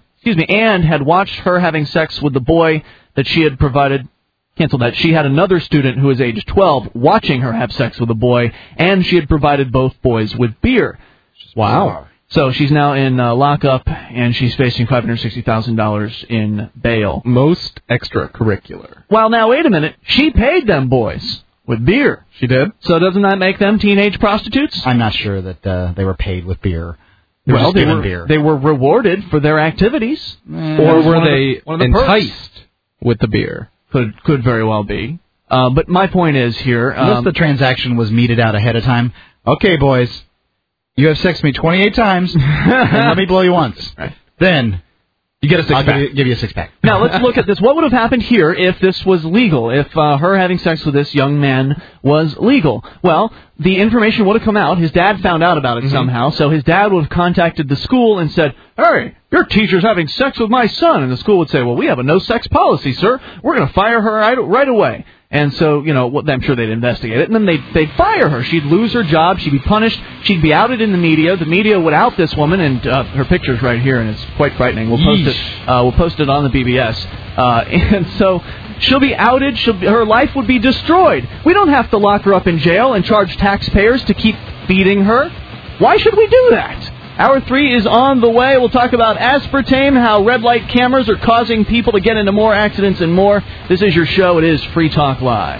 having sex with the boy that she had provided. Cancel that. She had another student who was age 12 watching her have sex with a boy, and she had provided both boys with beer. Wow. So she's now in lockup, and she's facing $560,000 in bail. Most extracurricular. Well, now, wait a minute. She paid them boys with beer. She did? So doesn't that make them teenage prostitutes? I'm not sure that they were paid with beer. They were rewarded for their activities. Or were they enticed with the beer? Could very well be. But my point is here... Unless the transaction was meted out ahead of time. Okay, boys, you have sex with me 28 times, and let me blow you once. Right. Then... You get a six-pack. I'll give you a six-pack. Now, let's look at this. What would have happened here if this was legal, if her having sex with this young man was legal? Well, the information would have come out. His dad found out about it somehow, so his dad would have contacted the school and said, "Hey, your teacher's having sex with my son." And the school would say, "Well, we have a no-sex policy, sir. We're going to fire her right away." And so, I'm sure they'd investigate it, and then they'd fire her. She'd lose her job. She'd be punished. She'd be outed in the media. The media would out this woman, and her picture's right here, and it's quite frightening. We'll post it. We'll post it on the BBS. And so she'll be outed. Her life would be destroyed. We don't have to lock her up in jail and charge taxpayers to keep feeding her. Why should we do that? Hour 3 is on the way. We'll talk about aspartame, how red light cameras are causing people to get into more accidents and more. This is your show. It is Free Talk Live.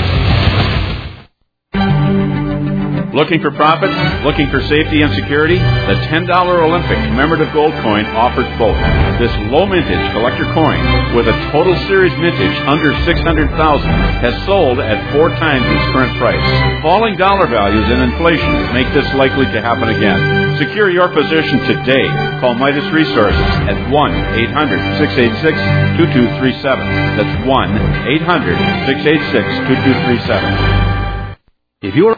Looking for profit? Looking for safety and security? The $10 Olympic commemorative gold coin offers both. This low mintage collector coin with a total series mintage under $600,000 has sold at 4 times its current price. Falling dollar values and inflation make this likely to happen again. Secure your position today. Call Midas Resources at 1-800-686-2237. That's 1-800-686-2237. If you are